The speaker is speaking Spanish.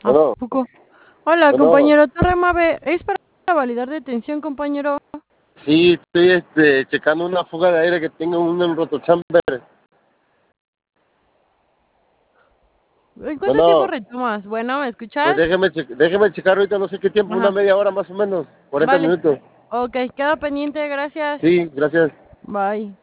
¿A Bueno, poco? Hola, bueno, compañero Torre Mave. Es para validar detención, compañero. sí, estoy checando una fuga de aire que tengo un rotochamber. ¿En cuánto tiempo Bueno, retomas? Bueno, ¿me pues escuchas? déjeme checar ahorita, no sé qué tiempo, una Ajá, media hora más o menos, 40 vale. minutos. Ok, queda pendiente, gracias. Sí, gracias. Bye.